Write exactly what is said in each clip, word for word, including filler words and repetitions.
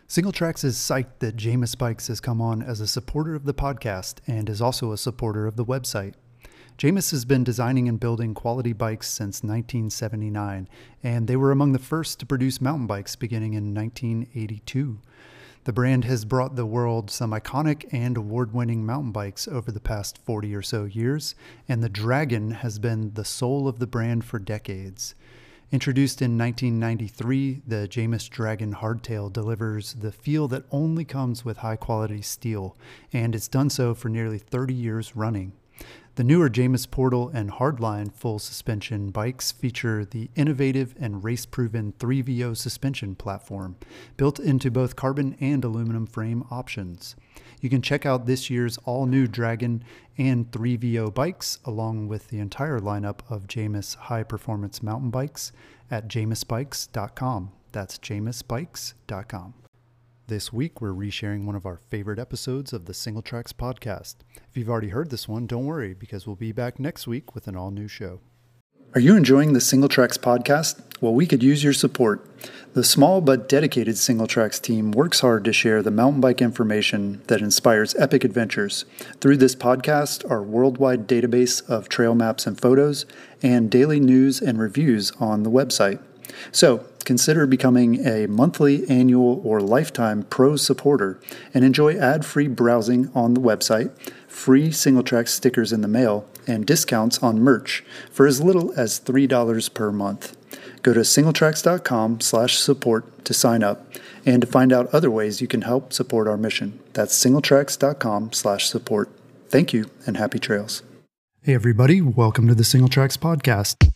Singletracks is psyched that Jamis Bikes has come on as a supporter of the podcast and is also a supporter of the website. Jamis has been designing and building quality bikes since nineteen seventy-nine, and they were among the first to produce mountain bikes beginning in nineteen eighty-two. The brand has brought the world some iconic and award-winning mountain bikes over the past forty or so years, and the Dragon has been the soul of the brand for decades. Introduced in nineteen ninety-three, the Jamis Dragon Hardtail delivers the feel that only comes with high-quality steel, and it's done so for nearly thirty years running. The newer Jamis Portal and Hardline full suspension bikes feature the innovative and race-proven three V O suspension platform, built into both carbon and aluminum frame options. You can check out this year's all-new Dragon and three V O bikes, along with the entire lineup of Jamis high-performance mountain bikes at jamis bikes dot com. That's jamis bikes dot com. This week, we're resharing one of our favorite episodes of the Singletracks podcast. If you've already heard this one, don't worry, because we'll be back next week with an all-new show. Are you enjoying the Singletracks podcast? Well, we could use your support. The small but dedicated Singletracks team works hard to share the mountain bike information that inspires epic adventures through this podcast, our worldwide database of trail maps and photos, and daily news and reviews on the website. So, consider becoming a monthly, annual, or lifetime pro supporter and enjoy ad-free browsing on the website, free Singletracks stickers in the mail, and discounts on merch for as little as three dollars per month. Go to singletracks.com slash support to sign up and to find out other ways you can help support our mission. That's singletracks.com slash support. Thank you and happy trails. Hey everybody, welcome to the Singletracks podcast.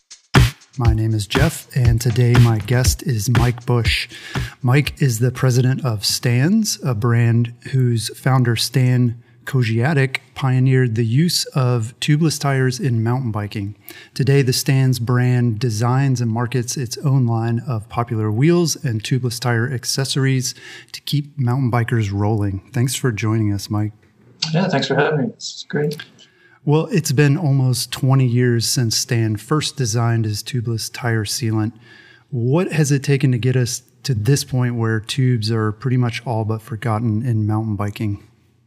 My name is Jeff, and today my guest is Mike Bush. Mike is the president of Stans, a brand whose founder Stan Koziatek pioneered the use of tubeless tires in mountain biking. Today, the Stans brand designs and markets its own line of popular wheels and tubeless tire accessories to keep mountain bikers rolling. Thanks for joining us, Mike. Yeah, thanks for having me. This is great. Well, it's been almost twenty years since Stan first designed his tubeless tire sealant. What has it taken to get us to this point where tubes are pretty much all but forgotten in mountain biking?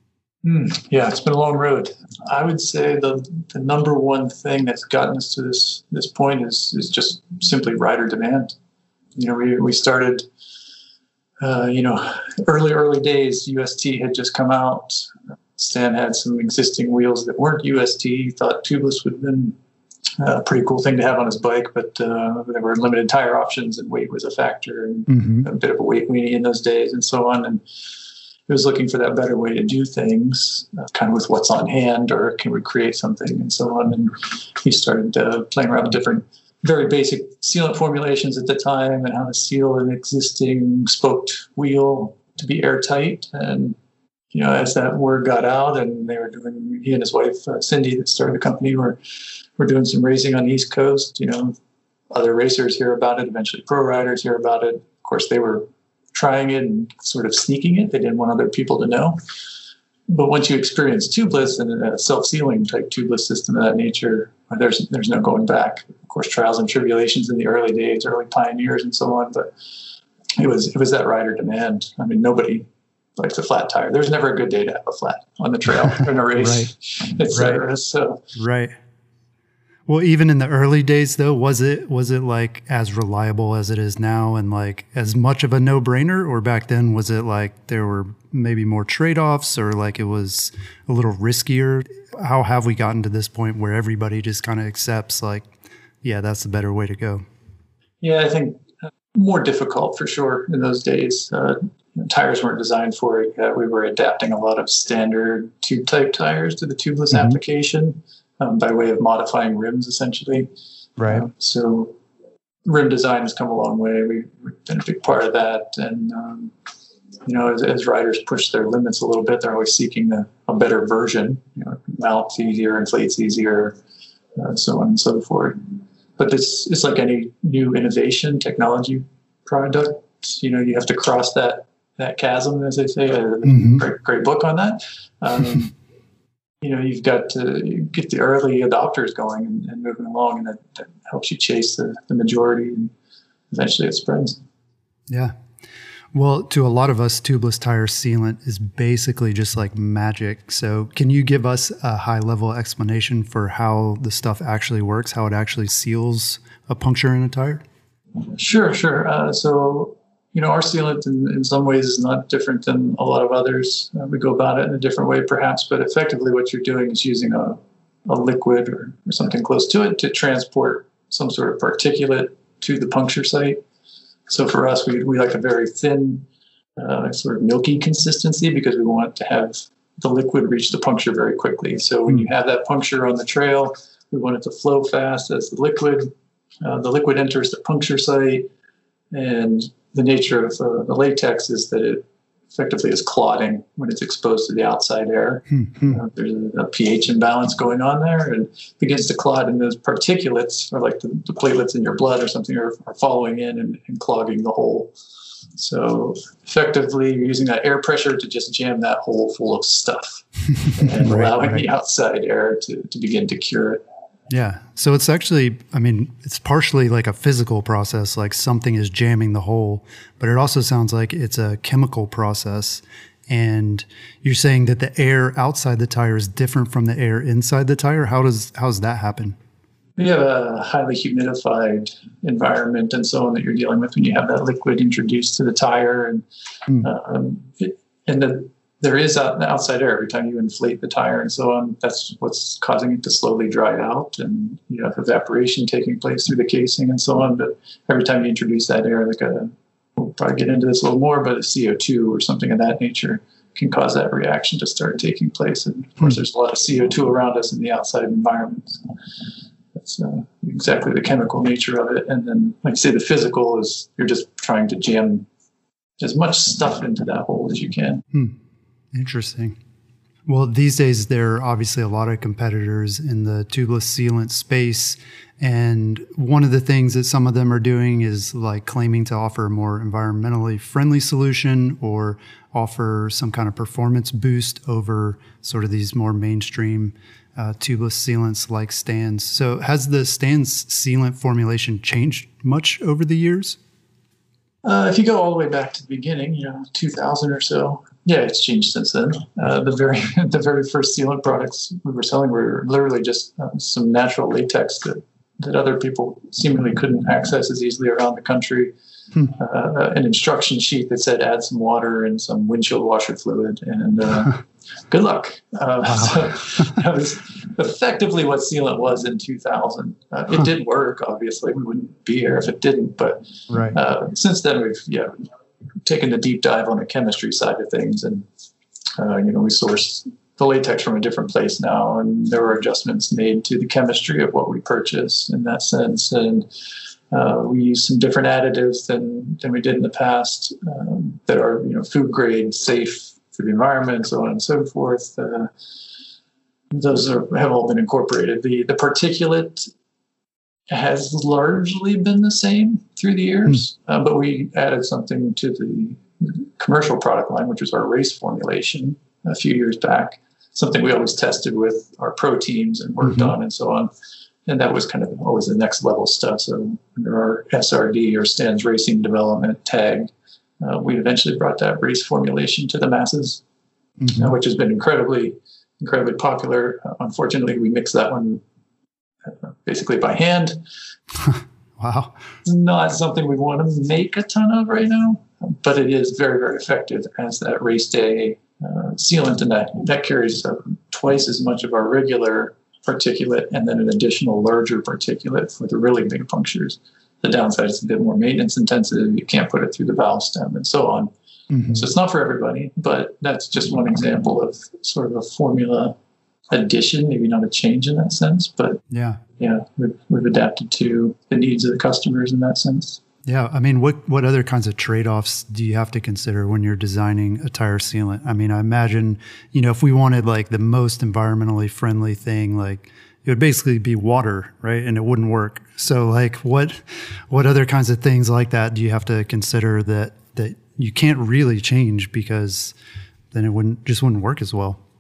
Mm, yeah, it's been a long road. I would say the the number one thing that's gotten us to this this point is is just simply rider demand. You know, we we started, uh, you know, early early days. U S T had just come out. Stan had some existing wheels that weren't U S T. He thought tubeless would have been a pretty cool thing to have on his bike, but uh, there were limited tire options and weight was a factor, and mm-hmm. a bit of a weight weenie in those days and so on. And he was looking for that better way to do things, uh, kind of with what's on hand, or can we create something and so on. And he started uh, playing around with different, very basic sealant formulations at the time and how to seal an existing spoked wheel to be airtight. And you know, as that word got out, and they were doing, he and his wife uh, Cindy, that started the company, were were doing some racing on the East Coast. You know, other racers hear about it. Eventually, pro riders hear about it. Of course, they were trying it and sort of sneaking it. They didn't want other people to know. But once you experience tubeless and a self-sealing type tubeless system of that nature, there's there's no going back. Of course, trials and tribulations in the early days, early pioneers, and so on. But it was it was that rider demand. I mean, nobody likes a flat tire. There's never a good day to have a flat on the trail in a race, right. et cetera. Right. So, right. Well, even in the early days, though, was it was it like as reliable as it is now, and like as much of a no-brainer? Or back then, was it like there were maybe more trade-offs, or like it was a little riskier? How have we gotten to this point where everybody just kind of accepts, like, yeah, that's the better way to go? Yeah, I think more difficult for sure in those days. Uh, Tires weren't designed for it. Uh, we were adapting a lot of standard tube type tires to the tubeless mm-hmm. application um, by way of modifying rims, essentially. Right. Uh, so rim design has come a long way. We, we've been a big part of that. And, um, you know, as, as riders push their limits a little bit, they're always seeking a, a better version. You know, mounts easier, inflates easier, uh, so on and so forth. But this it's like any new innovation, technology product. You know, you have to cross that that chasm, as they say. A mm-hmm. great, great book on that. Um, you know, you've got to get the early adopters going and, and moving along, and that, that helps you chase the, the majority, and eventually it spreads. Yeah. Well, to a lot of us, tubeless tire sealant is basically just like magic. So can you give us a high-level explanation for how the stuff actually works, how it actually seals a puncture in a tire? Sure, sure. Uh, so, you know, our sealant in, in some ways is not different than a lot of others. Uh, we go about it in a different way, perhaps, but effectively what you're doing is using a, a liquid or, or something close to it to transport some sort of particulate to the puncture site. So for us, we, we like a very thin, uh, sort of milky consistency because we want to have the liquid reach the puncture very quickly. So when you have that puncture on the trail, we want it to flow fast as the liquid. Uh, the liquid enters the puncture site, and the nature of uh, the latex is that it effectively is clotting when it's exposed to the outside air. Mm-hmm. Uh, there's a, a pH imbalance going on there and begins to clot, and those particulates, or like the, the platelets in your blood or something, are, are following in and, and clogging the hole. So effectively, you're using that air pressure to just jam that hole full of stuff and right, allowing right. the outside air to, to begin to cure it. Yeah. So it's actually, I mean, it's partially like a physical process, like something is jamming the hole, but it also sounds like it's a chemical process. And you're saying that the air outside the tire is different from the air inside the tire. How does, how does that happen? We have a highly humidified environment and so on that you're dealing with when you have that liquid introduced to the tire. And, mm. um, it, and the, there is out, outside air every time you inflate the tire and so on. That's what's causing it to slowly dry out, and you have evaporation taking place through the casing and so on. But every time you introduce that air, like a, we'll probably get into this a little more, but a C O two or something of that nature can cause that reaction to start taking place. And of course, there's a lot of C O two around us in the outside environment. So that's uh, exactly the chemical nature of it. And then, like I say, the physical is you're just trying to jam as much stuff into that hole as you can. Hmm. Interesting. Well, these days, there are obviously a lot of competitors in the tubeless sealant space. And one of the things that some of them are doing is like claiming to offer a more environmentally friendly solution or offer some kind of performance boost over sort of these more mainstream uh, tubeless sealants like Stan's. So has the Stan's sealant formulation changed much over the years? Uh, if you go all the way back to the beginning, you know, two thousand or so, yeah, it's changed since then. Uh, the very the very first sealant products we were selling were literally just uh, some natural latex that, that other people seemingly couldn't access as easily around the country. Hmm. Uh, an instruction sheet that said add some water and some windshield washer fluid, and uh, good luck. Uh, wow. So that was effectively what sealant was in two thousand. Uh, it huh. did work, obviously. We wouldn't be here if it didn't. But right. uh, since then, we've yeah taken the deep dive on the chemistry side of things, and uh, you know we source the latex from a different place now, and there were adjustments made to the chemistry of what we purchase in that sense, and Uh, we use some different additives than, than we did in the past um, that are, you know, food grade, safe for the environment, so on and so forth. Uh, those are, have all been incorporated. The the particulate has largely been the same through the years, mm. uh, but we added something to the commercial product line, which was our race formulation a few years back, something we always tested with our pro teams and worked mm-hmm. on and so on. And that was kind of always the next level stuff. So under our S R D, or Stan's Racing Development tag, uh, we eventually brought that race formulation to the masses, mm-hmm. uh, which has been incredibly, incredibly popular. Uh, unfortunately, we mix that one uh, basically by hand. Wow. It's not something we want to make a ton of right now, but it is very, very effective as that race day uh, sealant, and that, that carries uh, twice as much of our regular particulate and then an additional larger particulate for the really big punctures. The downside is a bit more maintenance intensive. You can't put it through the valve stem and so on. Mm-hmm. So it's not for everybody, but that's just one example of sort of a formula addition, maybe not a change in that sense, but yeah, yeah, we've, we've adapted to the needs of the customers in that sense. Yeah. I mean, what, what other kinds of trade-offs do you have to consider when you're designing a tire sealant? I mean, I imagine, you know, if we wanted like the most environmentally friendly thing, like it would basically be water, right? And it wouldn't work. So like what, what other kinds of things like that do you have to consider that, that you can't really change because then it wouldn't, just wouldn't work as well?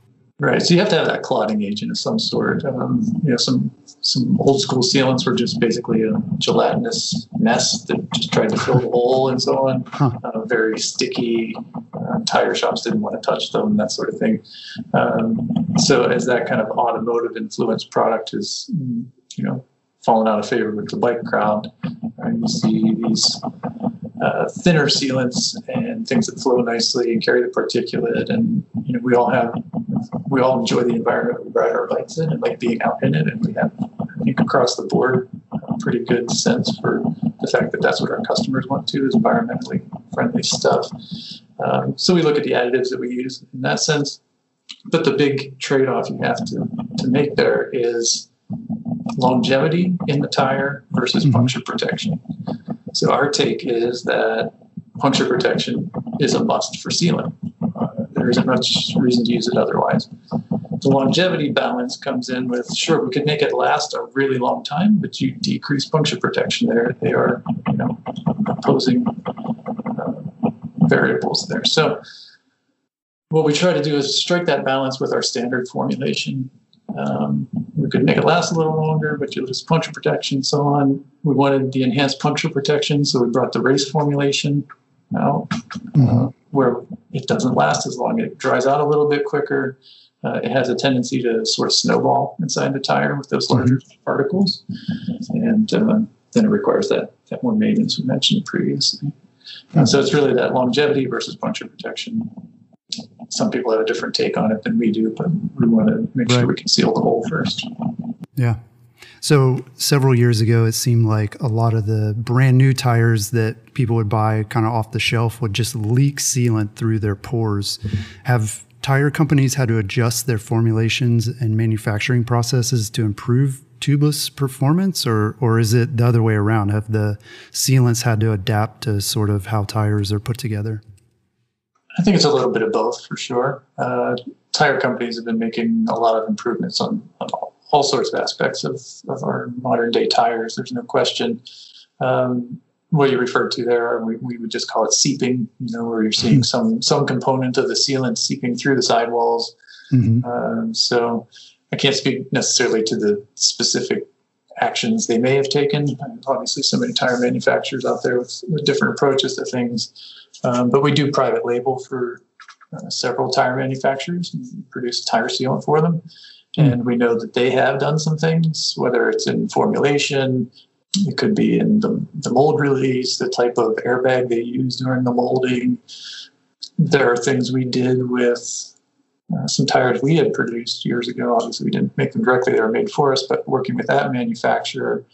Right. So you have to have that clotting agent of some sort. Um, you know, some some old school sealants were just basically a gelatinous mess that just tried to fill the hole and so on. Huh. Uh, very sticky. Um, tire shops didn't want to touch them, that sort of thing. Um, so as that kind of automotive influenced product is, you know, fallen out of favor with the bike crowd, right? You see these uh, thinner sealants and things that flow nicely and carry the particulate, and you know, we all have. We all enjoy the environment we ride our bikes in and like being out in it. And we have, I think, across the board, a pretty good sense for the fact that that's what our customers want to, is environmentally friendly stuff. Um, so we look at the additives that we use in that sense. But the big trade-off you have to, to make there is longevity in the tire versus mm-hmm. puncture protection. So our take is that puncture protection is a must for sealant. Uh, there isn't much reason to use it otherwise. The longevity balance comes in with, sure, we could make it last a really long time, but you decrease puncture protection there. They are, you know, opposing uh, variables there. So what we try to do is strike that balance with our standard formulation. Um, we could make it last a little longer, but you lose puncture protection, so on. We wanted the enhanced puncture protection, so we brought the race formulation out, mm-hmm. uh, where it doesn't last as long. It dries out a little bit quicker. Uh, it has a tendency to sort of snowball inside the tire with those larger mm-hmm. particles, and uh, then it requires that, that more maintenance we mentioned previously. Mm-hmm. And so it's really that longevity versus puncture protection. Some people have a different take on it than we do, but we want to make right. sure we can seal the hole first. Yeah. So several years ago, it seemed like a lot of the brand new tires that people would buy kind of off the shelf would just leak sealant through their pores. Mm-hmm. Have tire companies had to adjust their formulations and manufacturing processes to improve tubeless performance, or or is it the other way around? Have the sealants had to adapt to sort of how tires are put together? I think it's a little bit of both, for sure. Uh, tire companies have been making a lot of improvements on, on all, all sorts of aspects of, of our modern day tires. There's no question. Um, what you referred to there, we, we would just call it seeping, you know, where you're seeing some some component of the sealant seeping through the sidewalls. Mm-hmm. Um, so I can't speak necessarily to the specific actions they may have taken. Obviously, so many tire manufacturers out there with, with different approaches to things. Um, but we do private label for uh, several tire manufacturers and produce tire sealant for them. Mm. And we know that they have done some things, whether it's in formulation, it could be in the, the mold release, the type of airbag they use during the molding. There are things we did with uh, some tires we had produced years ago. Obviously, we didn't make them directly. They were made for us, but working with that manufacturer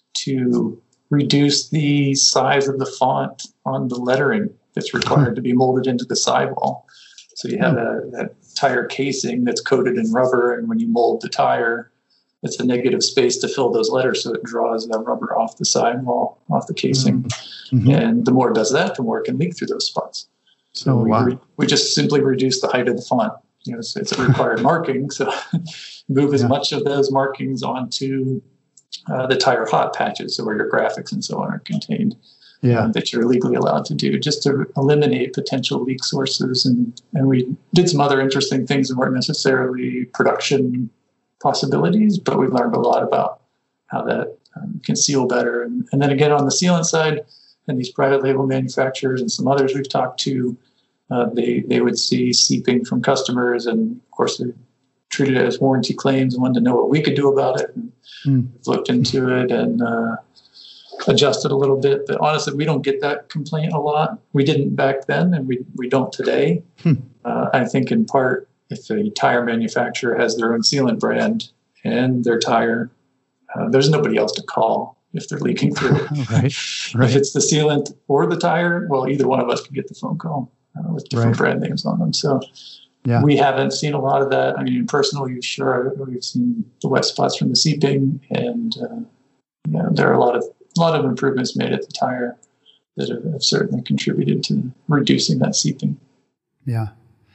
to reduce the size of the font on the lettering that's required to be molded into the sidewall. So you have a, that tire casing that's coated in rubber, and when you mold the tire, it's a negative space to fill those letters, so it draws that rubber off the sidewall, off the casing. Mm-hmm. And the more it does that, the more it can leak through those spots. So oh, we, wow. re- we just simply reduce the height of the font. You know, so it's a required marking, so move as yeah. much of those markings onto uh, the tire hot patches, so where your graphics and so on are contained. Yeah, um, that you're legally allowed to do, just to eliminate potential leak sources. And, and we did some other interesting things that weren't necessarily production possibilities, but we learned a lot about how that um, can seal better. And, and then again, on the sealant side, and these private label manufacturers and some others we've talked to, uh, they, they would see seeping from customers, and of course they treated it as warranty claims and wanted to know what we could do about it. And mm. we've looked into it and uh, adjusted a little bit, but honestly, we don't get that complaint a lot. We didn't back then, and we we don't today. Hmm. Uh, I think in part, if a tire manufacturer has their own sealant brand and their tire, uh, there's nobody else to call if they're leaking through. right. right. If it's the sealant or the tire, well, either one of us can get the phone call uh, with different right. brand names on them. So yeah. we haven't seen a lot of that. I mean, in personal use, sure, we've seen the wet spots from the seeping, and uh, you know, there are a lot of A lot of improvements made at the tire that have, have certainly contributed to reducing that seeping. Yeah.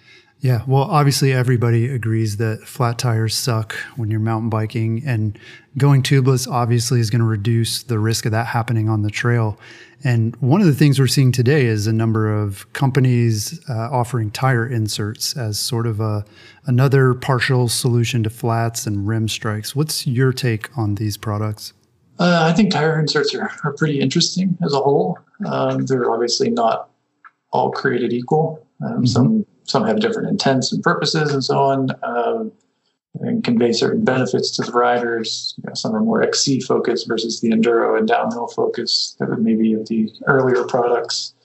Yeah, well, obviously everybody agrees that flat tires suck when you're mountain biking, and going tubeless obviously is going to reduce the risk of that happening on the trail. And one of the things we're seeing today is a number of companies uh, offering tire inserts as sort of a another partial solution to flats and rim strikes. What's your take on these products? Uh, I think tire inserts are, are pretty interesting as a whole. Um, they're obviously not all created equal. Um, mm-hmm. Some some have different intents and purposes and so on, um, and convey certain benefits to the riders. You know, some are more X C focused versus the enduro and downhill focus that would maybe of the earlier products.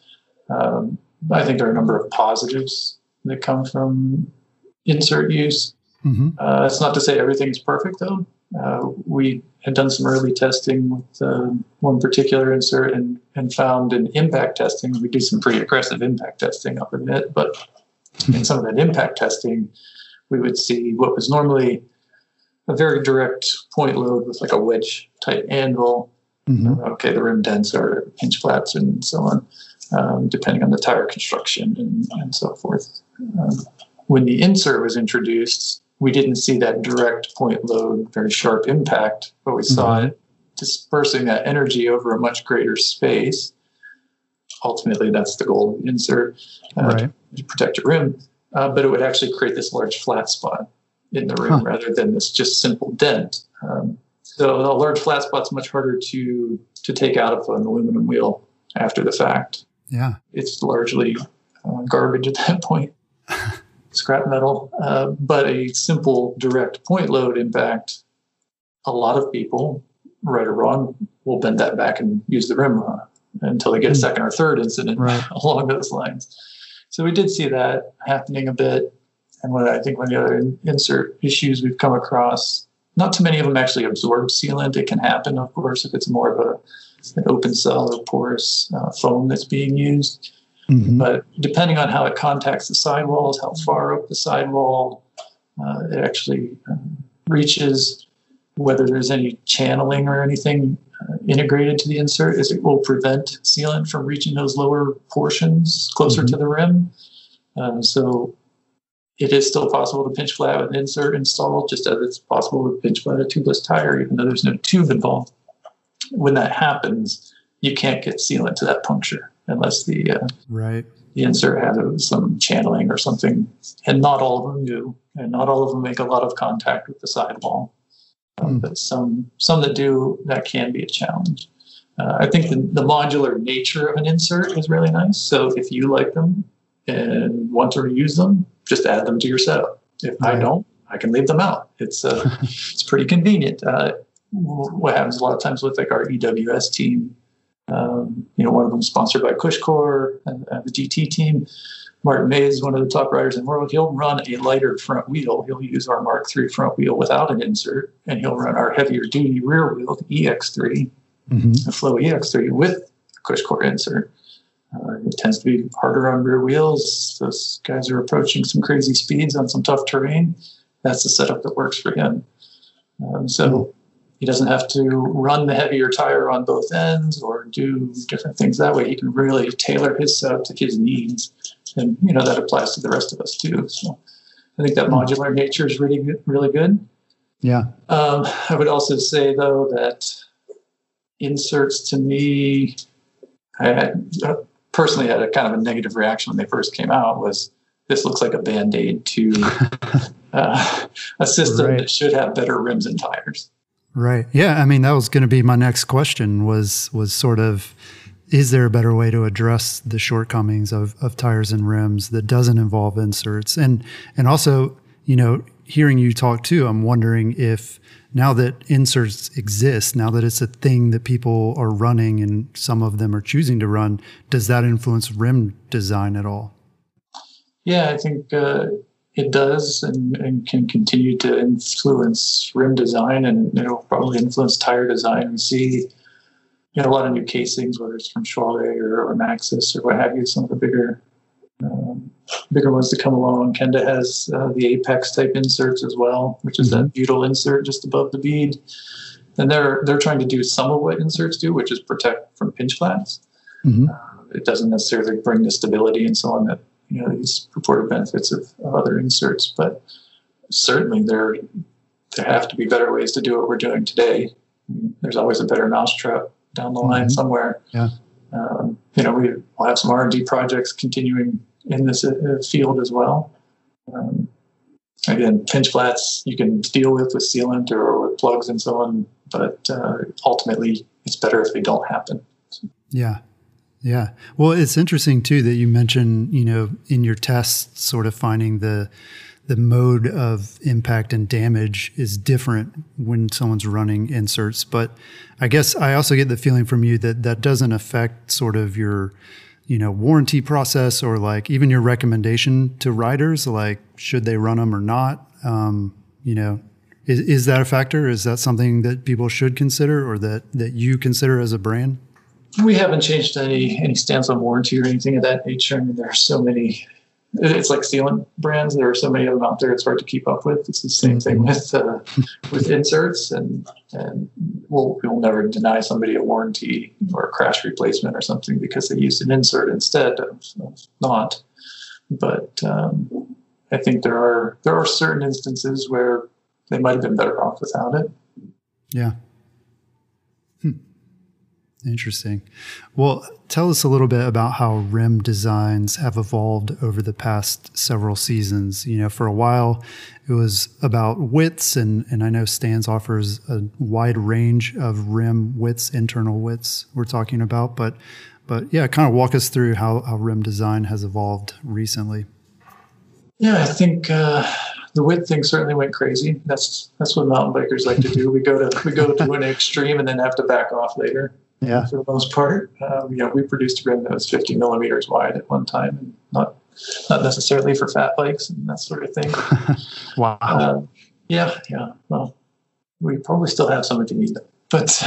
Um, I think there are a number of positives that come from insert use. Mm-hmm. Uh, it's not to say everything's perfect, though. Uh, we had done some early testing with uh, one particular insert and, and found in impact testing, we do some pretty aggressive impact testing, I'll admit, but in some of that impact testing, we would see what was normally a very direct point load with like a wedge type anvil. Mm-hmm. Okay, the rim dents are pinch flats and so on, um, depending on the tire construction and, and so forth. Um, when the insert was introduced, we didn't see that direct point load, very sharp impact, but we saw mm-hmm. it dispersing that energy over a much greater space. Ultimately, that's the goal of the insert, uh, right. to protect your rim. Uh, but it would actually create this large flat spot in the rim huh. rather than this just simple dent. Um, so a large flat spot's much harder to to take out of an aluminum wheel after the fact. Yeah, it's largely uh, garbage at that point. Scrap metal, uh, but a simple direct point load impact, a lot of people, right or wrong, will bend that back and use the rim uh, until they get a second or third incident right. along those lines. So we did see that happening a bit. And what I think one of the other in- insert issues we've come across, not too many of them actually absorb sealant. It can happen, of course, if it's more of a an open cell or porous uh, foam that's being used. Mm-hmm. But depending on how it contacts the sidewalls, how far up the sidewall uh, it actually um, reaches, whether there's any channeling or anything uh, integrated to the insert, is it will prevent sealant from reaching those lower portions closer mm-hmm. to the rim. Um, so it is still possible to pinch flat with an insert installed, just as it's possible to pinch flat a tubeless tire, even though there's no tube involved. When that happens, you can't get sealant to that puncture unless the uh, right. the insert has some channeling or something. And not all of them do, and not all of them make a lot of contact with the sidewall. Um, mm. But some some that do, that can be a challenge. Uh, I think the, the modular nature of an insert is really nice. So if you like them and want to reuse them, just add them to your setup. If right. I don't, I can leave them out. It's uh, it's pretty convenient. Uh, what happens a lot of times with like our E W S team, um, you know, one of them sponsored by Cushcore, and uh, the G T team. Martin Mays, one of the top riders in the world, he'll run a lighter front wheel. He'll use our Mark three front wheel without an insert, and he'll run our heavier duty rear wheel, the E X three, mm-hmm. the Flow E X three with a Cushcore insert. Uh, it tends to be harder on rear wheels. Those guys are approaching some crazy speeds on some tough terrain. That's the setup that works for him. Um, so he doesn't have to run the heavier tire on both ends or do different things that way. He can really tailor his setup to his needs. And, you know, that applies to the rest of us too. So I think that modular nature is really good, really good. Yeah. Um, I would also say, though, that inserts to me, I had, uh, personally had a kind of a negative reaction when they first came out. Was this looks like a Band-Aid to uh, a system right. that should have better rims and tires. Right. Yeah. I mean, that was going to be my next question was, was sort of, is there a better way to address the shortcomings of, of tires and rims that doesn't involve inserts? And, and also, you know, hearing you talk too, I'm wondering if now that inserts exist, now that it's a thing that people are running and some of them are choosing to run, does that influence rim design at all? Yeah, I think uh, it does and, and can continue to influence rim design, and it'll probably influence tire design. We see you know, a lot of new casings, whether it's from Schwalbe or, or Maxxis or what have you, some of the bigger um, bigger ones to come along. Kenda has uh, the Apex type inserts as well, which is mm-hmm. that butyl insert just above the bead. And they're they're trying to do some of what inserts do, which is protect from pinch flats. Mm-hmm. Uh, it doesn't necessarily bring the stability and so on that you know, these purported benefits of, of other inserts, but certainly there there have to be better ways to do what we're doing today. There's always a better mousetrap down the line mm-hmm. somewhere. Yeah. Um, you know, we will have some R and D projects continuing in this uh, field as well. Um, again, pinch flats you can deal with with sealant or with plugs and so on, but uh, ultimately it's better if they don't happen. Yeah. Yeah. Well, it's interesting too that you mentioned, you know, in your tests, sort of finding the the mode of impact and damage is different when someone's running inserts. But I guess I also get the feeling from you that that doesn't affect sort of your, you know, warranty process or like even your recommendation to riders, like should they run them or not? Um, you know, is, is that a factor? Is that something that people should consider or that, that you consider as a brand? We haven't changed any, any stance on warranty or anything of that nature. I mean, there are so many, it's like sealant brands. There are so many of them out there. It's hard to keep up with. It's the same thing with uh, with inserts, and and we'll we'll never deny somebody a warranty or a crash replacement or something because they used an insert instead of, of not. But um, I think there are there are certain instances where they might have been better off without it. Yeah. Hmm. Interesting. Well, tell us a little bit about how rim designs have evolved over the past several seasons. You know, for a while, it was about widths, and, and I know Stans offers a wide range of rim widths, internal widths we're talking about. But, but yeah, kind of walk us through how, how rim design has evolved recently. Yeah, I think uh, the width thing certainly went crazy. That's that's what mountain bikers like to do. We go to we go to an extreme and then have to back off later. Yeah, for the most part, um, you know, we produced a rim that was fifty millimeters wide at one time, and not not necessarily for fat bikes and that sort of thing. Wow. Uh, yeah, yeah. Well, we probably still have some if you need them, but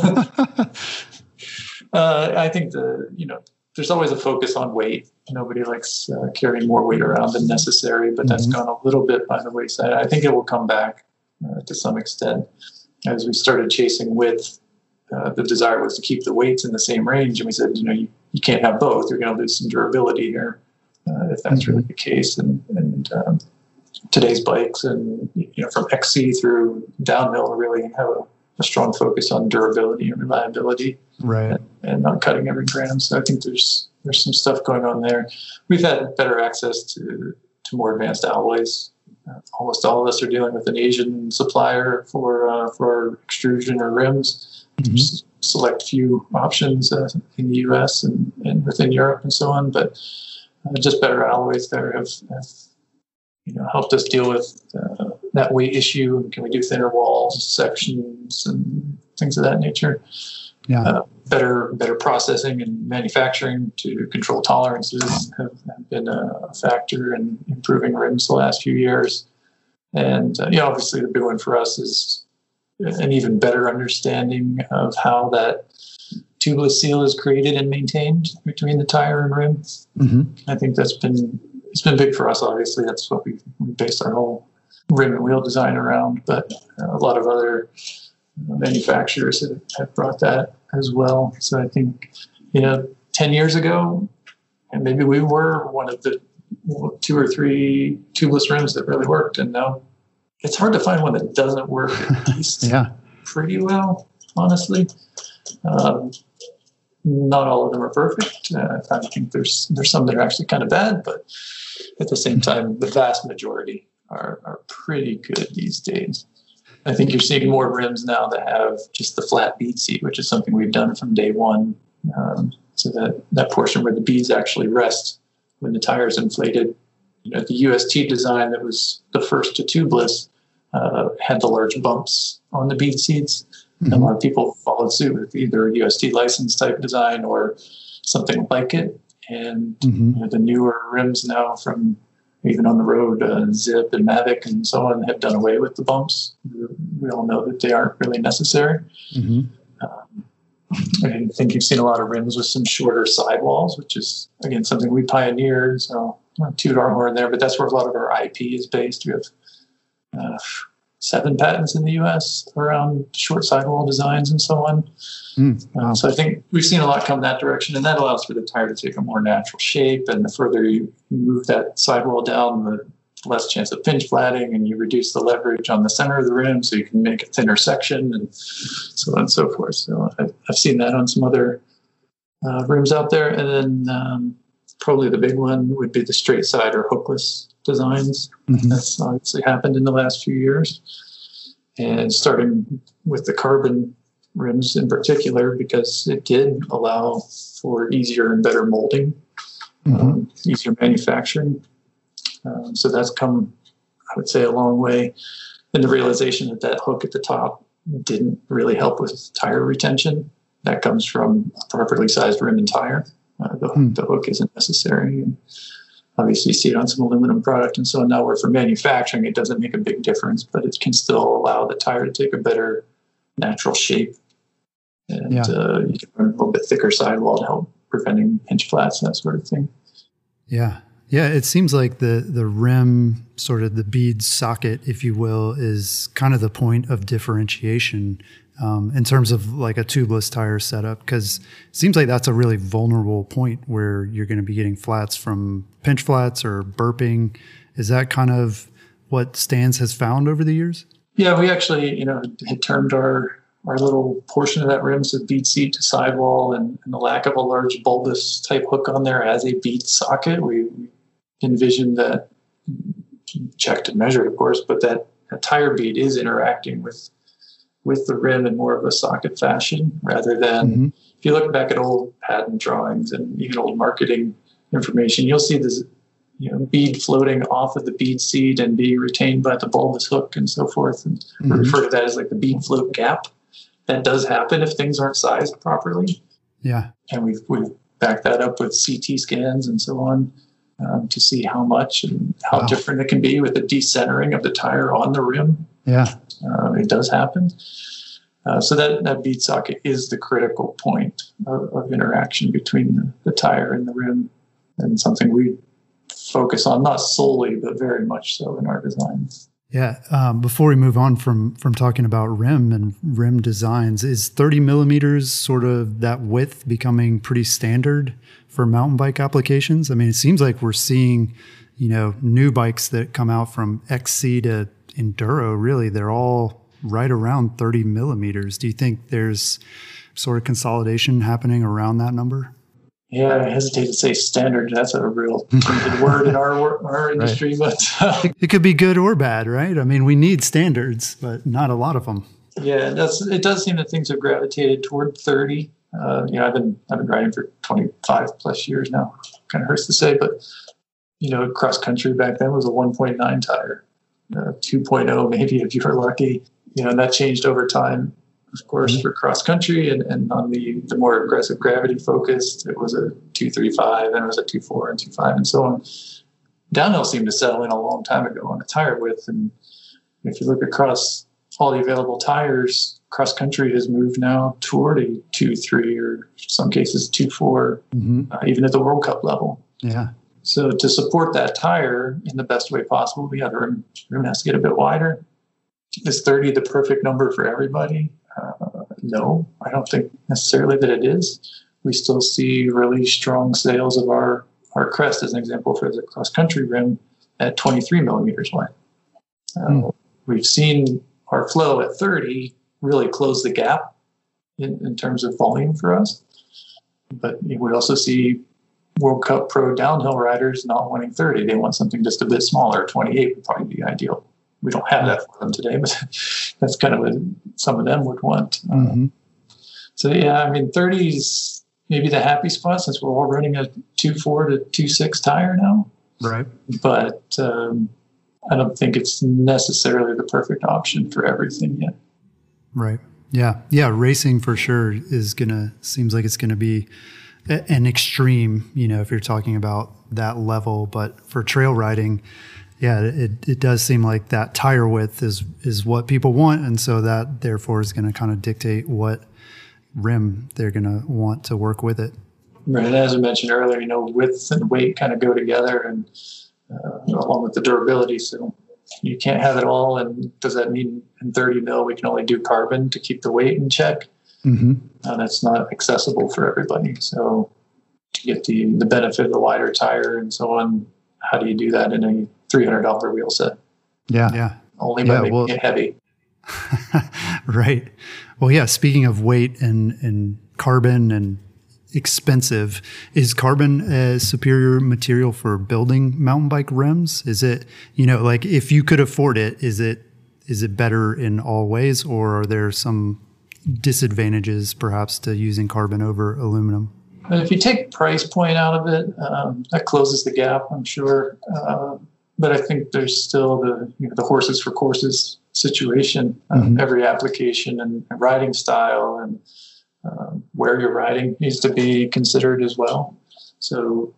uh, I think the you know there's always a focus on weight. Nobody likes uh, carrying more weight around than necessary, but that's mm-hmm. gone a little bit by the wayside. I think it will come back uh, to some extent as we started chasing width. Uh, the desire was to keep the weights in the same range. And we said, you know, you, you can't have both. You're going to lose some durability here uh, if that's mm-hmm. really the case. And, and um, today's bikes and, you know, from X C through downhill really have a, a strong focus on durability and reliability. Right. And, and not cutting every gram. So I think there's there's some stuff going on there. We've had better access to, to more advanced alloys. Uh, almost all of us are dealing with an Asian supplier for, uh, for extrusion or rims. Mm-hmm. There's select few options uh, in the U S and, and within Europe and so on, but uh, just better alloys there have, have you know helped us deal with uh, that weight issue. Can we do thinner walls, sections, and things of that nature? Yeah, uh, better better processing and manufacturing to control tolerances have, have been a factor in improving rims the last few years. And uh, yeah, obviously the big one for us is an even better understanding of how that tubeless seal is created and maintained between the tire and rim. Mm-hmm. I think that's been it's been big for us. Obviously, that's what we, we based our whole rim and wheel design around. But uh, a lot of other manufacturers have, have brought that as well. So I think you know, ten years ago, and maybe we were one of the two or three tubeless rims that really worked, and now it's hard to find one that doesn't work at least yeah. pretty well, honestly. Um, not all of them are perfect. Uh, I think there's there's some that are actually kind of bad, but at the same time, the vast majority are, are pretty good these days. I think you're seeing more rims now that have just the flat bead seat, which is something we've done from day one. Um, so that, that portion where the beads actually rest when the tire is inflated. You know, the U S T design that was the first to tubeless uh, had the large bumps on the bead seats. Mm-hmm. And a lot of people followed suit with either a U S T license type design or something like it. And mm-hmm. you know, the newer rims now from even on the road, uh, Zip and Mavic and so on have done away with the bumps. We all know that they aren't really necessary. Mm-hmm. Um, I think you've seen a lot of rims with some shorter sidewalls, which is, again, something we pioneered. So I'll toot our horn there, but that's where a lot of our I P is based. We have uh, seven patents in the U S around short sidewall designs and so on. Mm, wow. uh, so I think we've seen a lot come that direction, and that allows for the tire to take a more natural shape. And the further you move that sidewall down, the less chance of pinch flatting, and you reduce the leverage on the center of the rim so you can make a thinner section and so on and so forth. So I've, I've seen that on some other uh, rims out there. And then um, probably the big one would be the straight side or hookless designs. Mm-hmm. That's obviously happened in the last few years. And starting with the carbon rims in particular, because it did allow for easier and better molding, mm-hmm. um, easier manufacturing. Um, so that's come, I would say, a long way in the realization that that hook at the top didn't really help with tire retention. That comes from a properly sized rim and tire. Uh, the, mm. the hook isn't necessary. And obviously, you see it on some aluminum product and so on. Now, where for manufacturing, it doesn't make a big difference, but it can still allow the tire to take a better natural shape. And yeah. uh, you can run a little bit thicker sidewall to help preventing pinch flats, that sort of thing. Yeah. Yeah, it seems like the, the rim, sort of the bead socket, if you will, is kind of the point of differentiation um, in terms of like a tubeless tire setup, because it seems like that's a really vulnerable point where you're going to be getting flats from pinch flats or burping. Is that kind of what Stans has found over the years? Yeah, we actually, you know, had termed our our little portion of that rim, so bead seat to sidewall, and, and the lack of a large bulbous type hook on there as a bead socket. We, we envisioned that, checked and measured, of course, but that a tire bead is interacting with with the rim in more of a socket fashion, rather than, mm-hmm. if you look back at old patent drawings and even old marketing information, you'll see this, you know, bead floating off of the bead seat and being retained by the bulbous hook and so forth. And mm-hmm. we refer to that as like the bead float gap. That does happen if things aren't sized properly. Yeah. And we've, we've backed that up with C T scans and so on um, to see how much and how wow. different it can be with the decentering of the tire on the rim. Yeah. Uh, it does happen. Uh, so that, that bead socket is the critical point of, of interaction between the, the tire and the rim, and something we focus on, not solely, but very much so in our designs. Yeah. Um, before we move on from from talking about rim and rim designs, is thirty millimeters sort of that width becoming pretty standard for mountain bike applications? I mean, it seems like we're seeing, you know, new bikes that come out from X C to Enduro, really, they're all right around thirty millimeters. Do you think there's sort of consolidation happening around that number? Yeah, I hesitate to say standard. That's a real good word in our our industry, right. but uh, it could be good or bad, right? I mean, we need standards, but not a lot of them. Yeah, that's it. Does seem that things have gravitated toward thirty. Uh, you know, I've been I've been riding for twenty-five plus years now. Kind of hurts to say, but you know, cross country back then was a one point nine tire, uh, two point oh maybe if you were lucky. You know, and that changed over time. Of course, mm-hmm. for cross country and, and on the, the more aggressive gravity focused, it was a two three five, and it was a two four and two five, and so on. Downhill seemed to settle in a long time ago on the tire width. And if you look across all the available tires, cross country has moved now toward a two three, or in some cases two four, mm-hmm. uh, even at the World Cup level. Yeah. So to support that tire in the best way possible, yeah, the rim, rim has to get a bit wider. Is thirty the perfect number for everybody? Uh, no, I don't think necessarily that it is. We still see really strong sales of our, our Crest, as an example, for the cross-country rim at twenty-three millimeters wide. Uh, mm. We've seen our Flow at thirty really close the gap in, in terms of volume for us. But we also see World Cup Pro downhill riders not wanting thirty. They want something just a bit smaller. twenty-eight would probably be ideal. We don't have that for them today, but that's kind of what some of them would want. Mm-hmm. Um, so, yeah, I mean, thirty is maybe the happy spot, since we're all running a two four to two six tire now. Right. But um, I don't think it's necessarily the perfect option for everything yet. Right. Yeah. Yeah. Racing for sure is going to, seems like it's going to be a, an extreme, you know, if you're talking about that level. But for trail riding, yeah, it, it does seem like that tire width is is what people want, and so that therefore is going to kind of dictate what rim they're going to want to work with it. Right, and as I mentioned earlier, you know, width and weight kind of go together, and uh, along with the durability. So you can't have it all. And does that mean in thirty mil we can only do carbon to keep the weight in check? Mm-hmm. Uh, that's not accessible for everybody. So to get the, the benefit of the wider tire and so on, how do you do that in a three hundred dollars wheel set? Yeah. Yeah. Only by yeah, making well, it heavy. Right. Well, yeah, speaking of weight and, and carbon and expensive, is carbon a superior material for building mountain bike rims? Is it, you know, like if you could afford it, is it is it better in all ways, or are there some disadvantages perhaps to using carbon over aluminum? And if you take price point out of it, um, that closes the gap, I'm sure. Uh, but I think there's still the you know, the horses for courses situation. Um, mm-hmm. Every application and riding style and um, where you're riding needs to be considered as well. So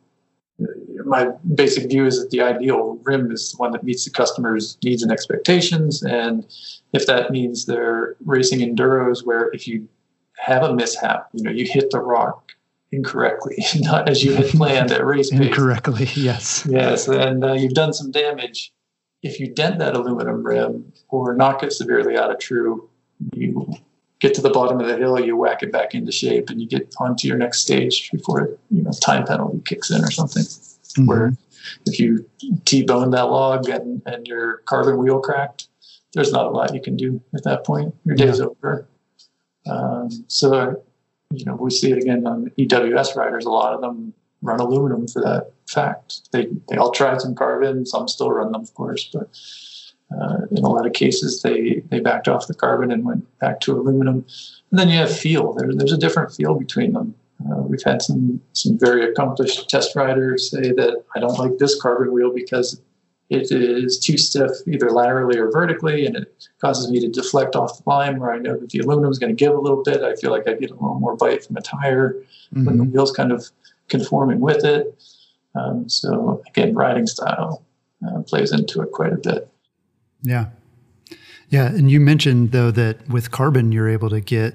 my basic view is that the ideal rim is the one that meets the customer's needs and expectations. And if that means they're racing enduros where if you have a mishap, you know, you hit the rock incorrectly, not as you had planned at race pace. Incorrectly, yes. Yes, and uh, you've done some damage. If you dent that aluminum rim or knock it severely out of true, you get to the bottom of the hill, you whack it back into shape, and you get onto your next stage before you know time penalty kicks in or something. Mm-hmm. Where if you T-bone that log and, and your carbon wheel cracked, there's not a lot you can do at that point. Your day's yeah. over. Um, so, you know, we see it again on E W S riders. A lot of them run aluminum for that fact. They they all tried some carbon. Some still run them, of course, but uh, in a lot of cases, they, they backed off the carbon and went back to aluminum. And then you have feel. There, there's a different feel between them. Uh, we've had some some very accomplished test riders say that I don't like this carbon wheel because it is too stiff either laterally or vertically, and it causes me to deflect off the line where I know that the aluminum is going to give a little bit. I feel like I get a little more bite from a tire mm-hmm. when the wheel's kind of conforming with it. Um, so again, riding style uh, plays into it quite a bit. Yeah. Yeah. And you mentioned though that with carbon, you're able to get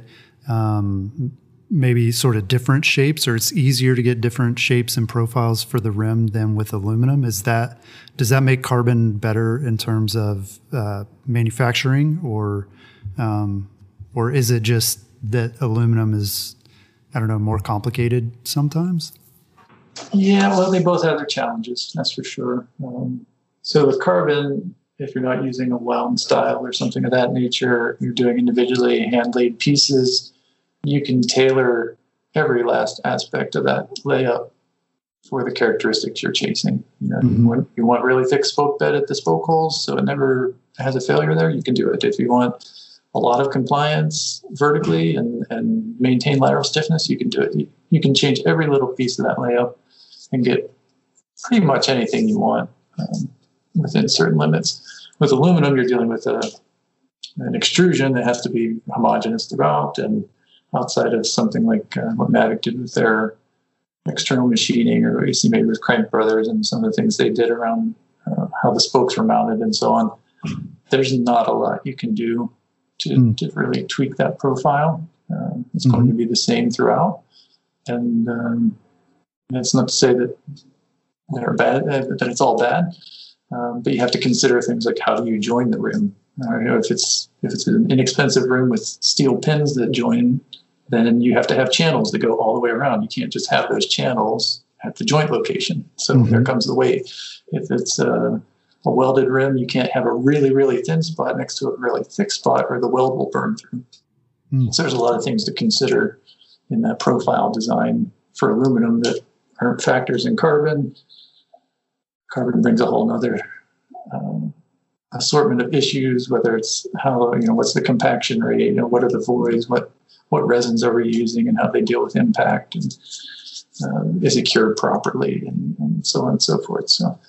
um, maybe sort of different shapes, or it's easier to get different shapes and profiles for the rim than with aluminum. Is that, does that make carbon better in terms of uh, manufacturing, or, um, or is it just that aluminum is, I don't know, more complicated sometimes? Yeah, well, they both have their challenges, that's for sure. Um, so with carbon, if you're not using a wound style or something of that nature, you're doing individually hand-laid pieces, you can tailor every last aspect of that layup for the characteristics you're chasing. You know, mm-hmm. you, want, you want really thick spoke bed at the spoke holes, so it never has a failure there, you can do it. If you want a lot of compliance vertically and, and maintain lateral stiffness, you can do it. You, you can change every little piece of that layup and get pretty much anything you want um, within certain limits. With aluminum, you're dealing with a, an extrusion that has to be homogeneous throughout, and outside of something like uh, what Mavic did with their external machining, or what you see maybe with Crank Brothers and some of the things they did around uh, how the spokes were mounted and so on, there's not a lot you can do to, mm. to really tweak that profile. Uh, it's mm-hmm. going to be the same throughout. And um, it's not to say that they're bad, that it's all bad, um, but you have to consider things like how do you join the rim. Uh, you know, if it's if it's an inexpensive rim with steel pins that join, then you have to have channels that go all the way around. You can't just have those channels at the joint location. So mm-hmm. there comes the weight. If it's a, a welded rim, you can't have a really, really thin spot next to a really thick spot, or the weld will burn through. Mm. So there's a lot of things to consider in that profile design for aluminum that aren't factors in carbon. Carbon brings a whole nother um, assortment of issues, whether it's how, you know, what's the compaction rate, you know, what are the voids, what, what resins are we using and how they deal with impact, and uh, is it cured properly, and, and so on and so forth. So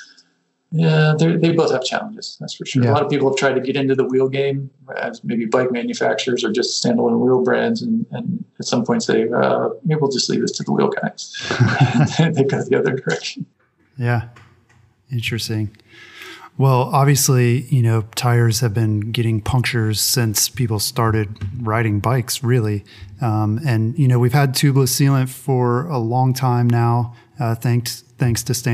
yeah, they both have challenges, that's for sure. Yeah. A lot of people have tried to get into the wheel game as maybe bike manufacturers or just standalone wheel brands, and, and at some point say, uh, maybe we'll just leave this to the wheel guys. They go the other direction. Yeah. Interesting. Well, obviously, you know, tires have been getting punctures since people started riding bikes, really. Um, and, you know, we've had tubeless sealant for a long time now, uh, thanks thanks to Stan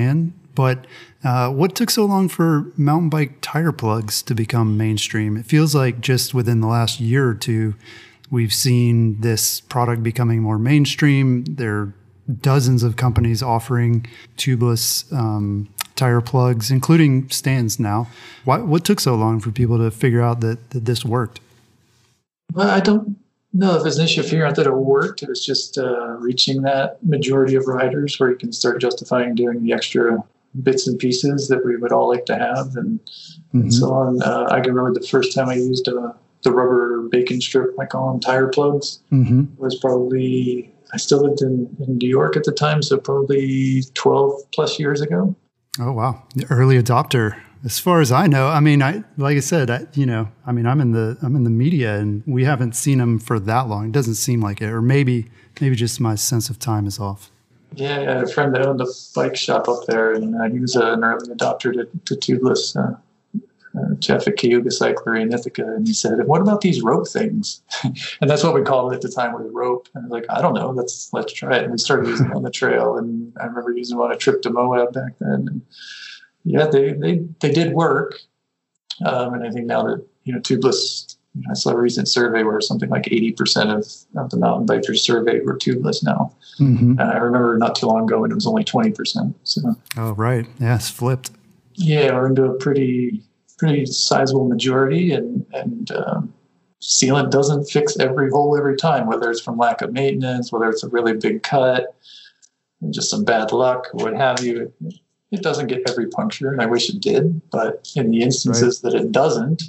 But uh, what took so long for mountain bike tire plugs to become mainstream? It feels like just within the last year or two, we've seen this product becoming more mainstream. There are dozens of companies offering tubeless um, tire plugs, including stands now. Why, what took so long for people to figure out that, that this worked? Well, I don't know if there's an issue of figuring out that it worked. It was just uh, reaching that majority of riders where you can start justifying doing the extra bits and pieces that we would all like to have and, mm-hmm. and so on. Uh, I can remember the first time I used uh, the rubber bacon strip, I call them tire plugs, mm-hmm. was probably, I still lived in, in New York at the time, so probably twelve plus years ago. Oh, wow. The early adopter. As far as I know, I mean, I like I said, I, you know, I mean, I'm in the I'm in the media, and we haven't seen them for that long. It doesn't seem like it, or maybe maybe just my sense of time is off. Yeah, I had a friend that owned a bike shop up there, and uh, he was an early adopter to, to tubeless. Uh, uh, Jeff at Cayuga Cycler in Ithaca, and he said, "What about these rope things?" And that's what we called it at the time, with rope. And I was like, "I don't know. Let's let's try it." And we started using it on the trail, and I remember using them on a trip to Moab back then. And yeah, they, they, they did work. Um, and I think now that, you know, tubeless, you know, I saw a recent survey where something like eighty percent of, of the mountain bikers surveyed were tubeless now. Mm-hmm. And I remember not too long ago when it was only twenty percent. So, oh, right. Yeah, it's flipped. Yeah, we're into a pretty, pretty sizable majority. And, and um, sealant doesn't fix every hole every time, whether it's from lack of maintenance, whether it's a really big cut, just some bad luck, what have you. It, It doesn't get every puncture, and I wish it did. But in the instances right. that it doesn't,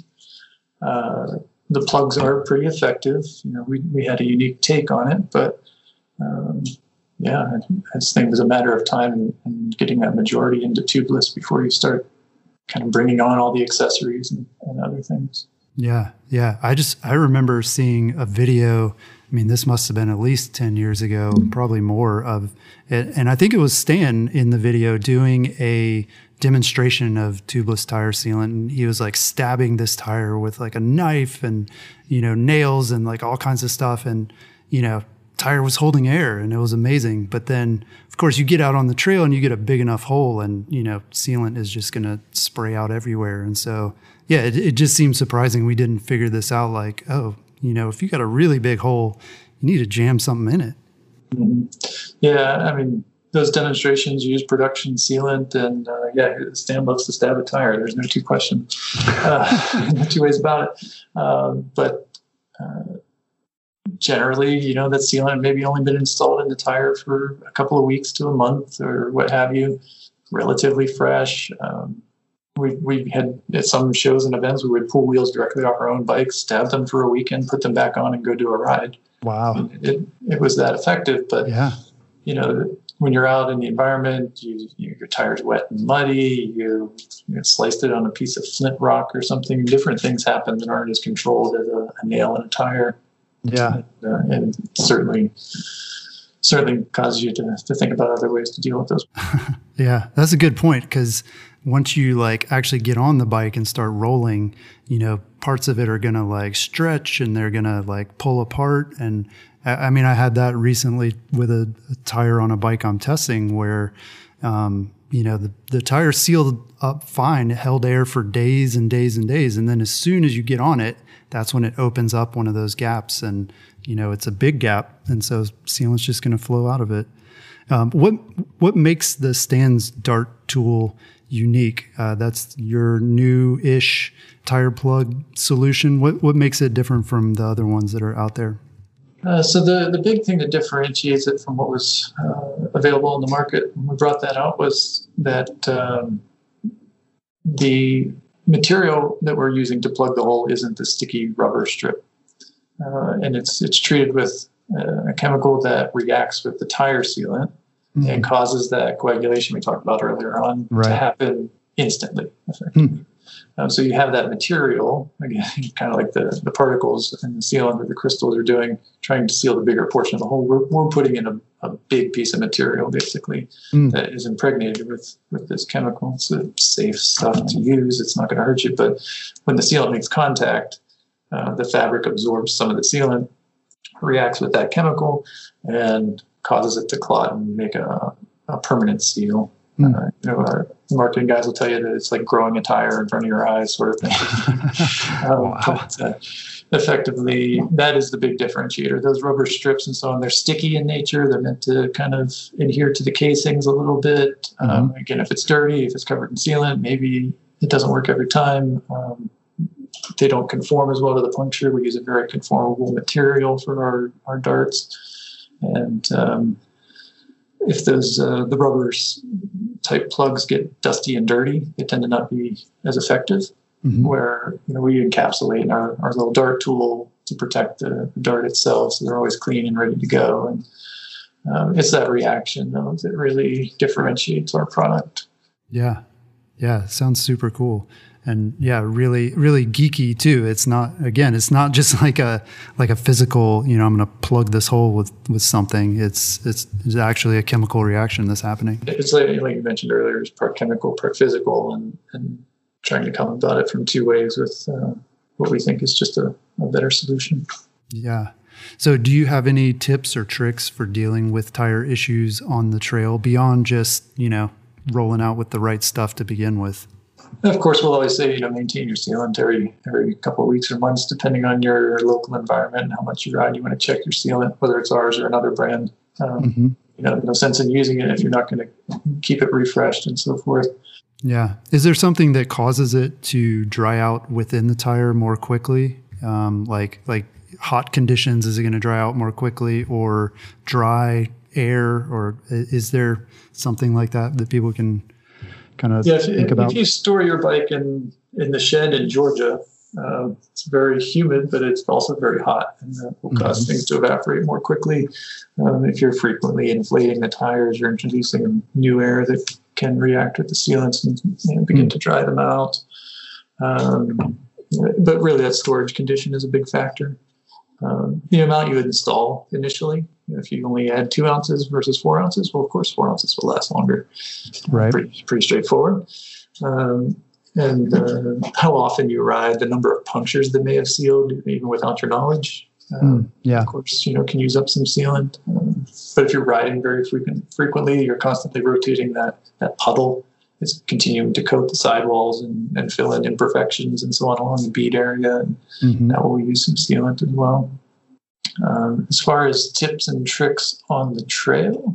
uh, the plugs are pretty effective. You know, we we had a unique take on it, but um, yeah, I, I just think it was a matter of time and, and getting that majority into tubeless before you start kind of bringing on all the accessories and, and other things. Yeah, yeah. I just I remember seeing a video. I mean, this must have been at least ten years ago, probably more of it. And I think it was Stan in the video doing a demonstration of tubeless tire sealant. And he was like stabbing this tire with like a knife and, you know, nails and like all kinds of stuff. And, you know, tire was holding air and it was amazing. But then, of course, you get out on the trail and you get a big enough hole and, you know, sealant is just going to spray out everywhere. And so, yeah, it, it just seems surprising we didn't figure this out like, oh, you know, if you got a really big hole, you need to jam something in it. Mm-hmm. Yeah, I mean, those demonstrations use production sealant, and uh, yeah, Stan loves to stab a tire. There's no two questions, uh, no two ways about it. Um, but uh, generally, you know, that sealant maybe only been installed in the tire for a couple of weeks to a month or what have you, relatively fresh. Um, We we had at some shows and events, we would pull wheels directly off our own bikes, stab them for a weekend, put them back on, and go do a ride. Wow! It it was that effective. But yeah, you know, when you're out in the environment, you, you your tire's wet and muddy. You, you sliced it on a piece of flint rock or something. Different things happen that aren't as controlled as a, a nail in a tire. Yeah, and, uh, and certainly. certainly causes you to, to think about other ways to deal with those. Yeah, that's a good point, because once you like actually get on the bike and start rolling, you know, parts of it are going to like stretch and they're going to like pull apart. And I, I mean, I had that recently with a, a tire on a bike I'm testing where, um, you know, the, the tire sealed up fine, it held air for days and days and days. And then as soon as you get on it, that's when it opens up one of those gaps, and you know, it's a big gap, and so sealant's just going to flow out of it. Um, what what makes the Stan's Dart tool unique? Uh, that's your new-ish tire plug solution. What what makes it different from the other ones that are out there? Uh, so the, the big thing that differentiates it from what was uh, available in the market when we brought that out was that um, the material that we're using to plug the hole isn't the sticky rubber strip. Uh, and it's it's treated with uh, a chemical that reacts with the tire sealant mm-hmm. and causes that coagulation we talked about earlier on right. to happen instantly, effectively. Mm. Um, so you have that material, again, kind of like the, the particles and the sealant that the crystals are doing, trying to seal the bigger portion of the hole. We're, we're putting in a, a big piece of material, basically, mm. that is impregnated with, with this chemical. It's a safe stuff to use. It's not going to hurt you. But when the sealant makes contact, uh, the fabric absorbs some of the sealant, reacts with that chemical, and causes it to clot and make a, a permanent seal. Mm. Uh, you know, our marketing guys will tell you that it's like growing a tire in front of your eyes, sort of thing. um, wow. But, uh, effectively, that is the big differentiator. Those rubber strips and so on, they're sticky in nature. They're meant to kind of adhere to the casings a little bit. Mm-hmm. Um, again, if it's dirty, if it's covered in sealant, maybe it doesn't work every time. Um, they don't conform as well to the puncture. We use a very conformable material for our, our darts. And um, if those uh, the rubber type plugs get dusty and dirty, they tend to not be as effective. Mm-hmm. Where you know we encapsulate in our, our little dart tool to protect the, the dart itself, so they're always clean and ready to go. And um, it's that reaction though that really differentiates our product. Yeah, yeah, sounds super cool, and yeah, really, really geeky too. It's not again, it's not just like a like a physical. You know, I'm going to plug this hole with, with something. It's it's it's actually a chemical reaction that's happening. It's like, like you mentioned earlier, it's part chemical, part physical, and and. trying to come about it from two ways with uh, what we think is just a, a better solution. Yeah. So do you have any tips or tricks for dealing with tire issues on the trail beyond just, you know, rolling out with the right stuff to begin with? And of course, we'll always say, you know, maintain your sealant every, every couple of weeks or months, depending on your local environment and how much you ride. You want to check your sealant, whether it's ours or another brand. Um, mm-hmm. You know, no sense in using it if you're not going to keep it refreshed and so forth. Yeah. Is there something that causes it to dry out within the tire more quickly? Um, like like hot conditions, is it going to dry out more quickly, or dry air, or is there something like that that people can kind of yeah, if, think if, about? If you store your bike in, in the shed in Georgia, uh, it's very humid, but it's also very hot, and that will cause mm-hmm. things to evaporate more quickly. Um, if you're frequently inflating the tires, you're introducing new air that can react with the sealants and you know, begin mm. to dry them out. Um, but really, that storage condition is a big factor. Um, the amount you would install initially, if you only add two ounces versus four ounces, well, of course, four ounces will last longer. Right. Pretty, pretty straightforward. Um, and uh, how often you ride, the number of punctures that may have sealed, even without your knowledge. Um, mm, yeah. Of course, you know, can use up some sealant. Um, but if you're riding very frequent, frequently, you're constantly rotating that, that puddle. It's continuing to coat the sidewalls and, and fill in imperfections and so on along the bead area. And mm-hmm. that will use some sealant as well. Um, as far as tips and tricks on the trail,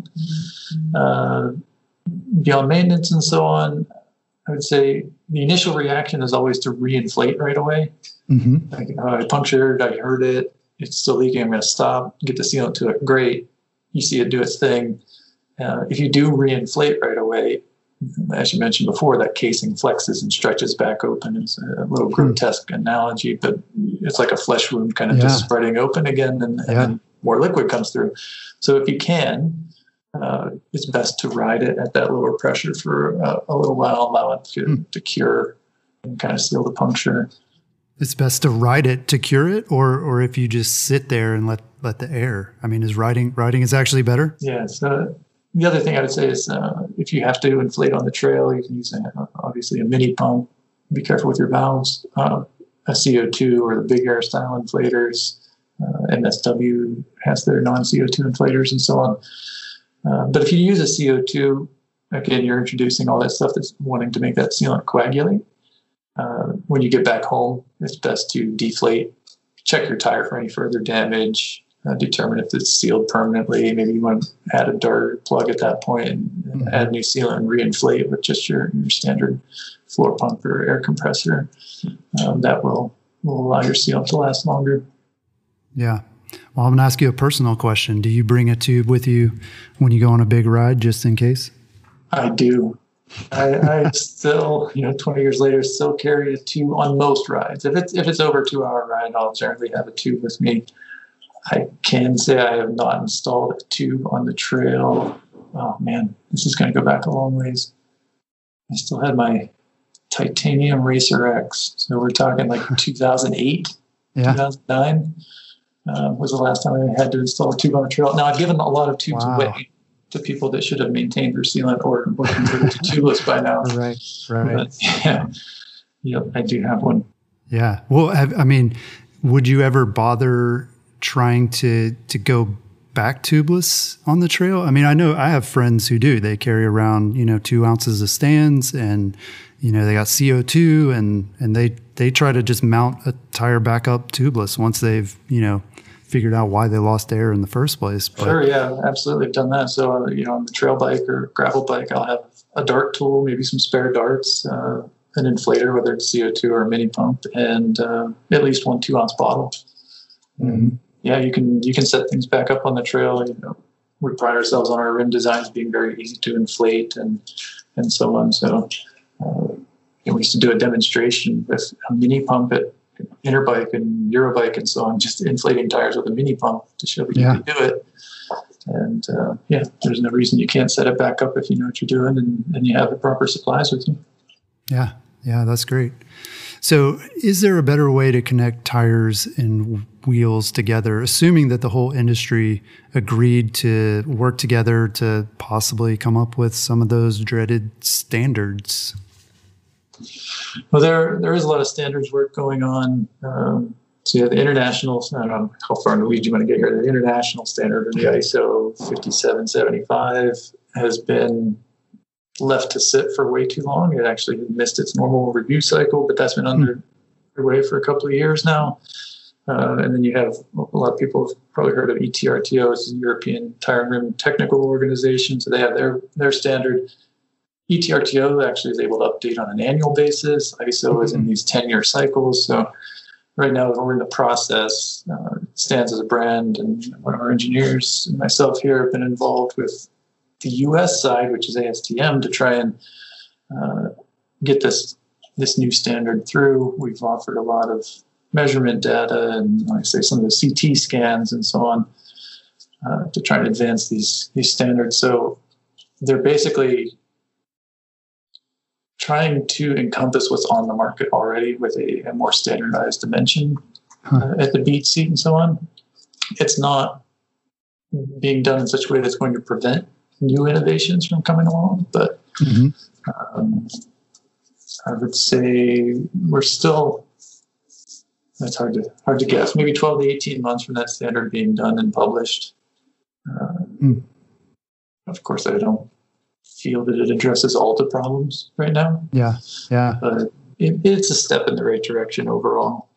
uh, beyond maintenance and so on, I would say the initial reaction is always to reinflate right away. Mm-hmm. Like, oh, I punctured, I heard it. It's still leaking. I'm going to stop, get the sealant to it. Great. You see it do its thing. Uh, if you do reinflate right away, as you mentioned before, that casing flexes and stretches back open. It's a little grotesque analogy, but it's like a flesh wound kind of yeah. just spreading open again, and, yeah. and then more liquid comes through. So if you can, uh, it's best to ride it at that lower pressure for uh, a little while, allow it to, mm. to cure and kind of seal the puncture. It's best to ride it to cure it, or or if you just sit there and let, let the air. I mean, is riding riding is actually better? Yeah. So the other thing I would say is uh, if you have to inflate on the trail, you can use a, obviously a mini pump. Be careful with your valves. Uh, a C O two or the big air style inflators. Uh, M S W has their non-C O two inflators and so on. Uh, but if you use a C O two, again, you're introducing all that stuff that's wanting to make that sealant coagulate. Uh, when you get back home, it's best to deflate, check your tire for any further damage, uh, determine if it's sealed permanently. Maybe you want to add a dart plug at that point and mm-hmm. add new sealant and reinflate with just your, your standard floor pump or air compressor. Um, that will, will allow your sealant to last longer. Yeah. Well, I'm going to ask you a personal question. Do you bring a tube with you when you go on a big ride just in case? I do. I, I still, you know, twenty years later, still carry a tube on most rides. If it's if it's over a two-hour ride, I'll generally have a tube with me. I can say I have not installed a tube on the trail. Oh man, this is going to go back a long ways. I still had my Titanium Racer X, so we're talking like two thousand eight, yeah. two thousand nine uh, was the last time I had to install a tube on the trail. Now I've given a lot of tubes wow. away to people that should have maintained their sealant or were considered tubeless by now. Right, right. But, yeah, yeah, I do have one. Yeah. Well, have, I mean, would you ever bother trying to to go back tubeless on the trail? I mean, I know I have friends who do. They carry around, you know, two ounces of stands, and, you know, they got C O two, and, and they, they try to just mount a tire back up tubeless once they've, you know, figured out why they lost air in the first place. But, sure, yeah, absolutely. I've done that. So, uh, you know, on the trail bike or gravel bike, I'll have a dart tool, maybe some spare darts, uh, an inflator, whether it's C O two or a mini pump, and uh, at least one two ounce bottle. Mm-hmm. Yeah, you can you can set things back up on the trail. You know, we pride ourselves on our rim designs being very easy to inflate and and so on. So uh, you know, we used to do a demonstration with a mini pump at Interbike and Eurobike and so on, just inflating tires with a mini pump to show that yeah. you can do it. And uh, yeah, there's no reason you can't set it back up if you know what you're doing and, and you have the proper supplies with you. Yeah. Yeah, that's great. So is there a better way to connect tires and wheels together, assuming that the whole industry agreed to work together to possibly come up with some of those dreaded standards? Well, there there is a lot of standards work going on. Um, so you have the international, I don't know how far in the weeds you want to get here, the international standard, or the I S O fifty-seven seventy-five, has been left to sit for way too long. It actually missed its normal review cycle, but that's been under, underway for a couple of years now. Uh, and then you have a lot of people have probably heard of E T R T O, it's the European Tire and Rim Technical Organization. So they have their their standard. E T R T O actually is able to update on an annual basis. I S O is in these ten-year cycles. So right now we're in the process. Uh, Stands as a brand, and one of our engineers and myself here have been involved with the U S side, which is A S T M, to try and uh, get this this new standard through. We've offered a lot of measurement data and, like I say, some of the C T scans and so on uh, to try and advance these these standards. So they're basically trying to encompass what's on the market already with a, a more standardized dimension huh. uh, at the beach seat and so on. It's not being done in such a way that's going to prevent new innovations from coming along, but mm-hmm. um, I would say we're still, that's hard to hard to guess, maybe twelve to eighteen months from that standard being done and published. Uh, mm. Of course, I don't feel that it addresses all the problems right now. Yeah, yeah. But it, it's a step in the right direction overall.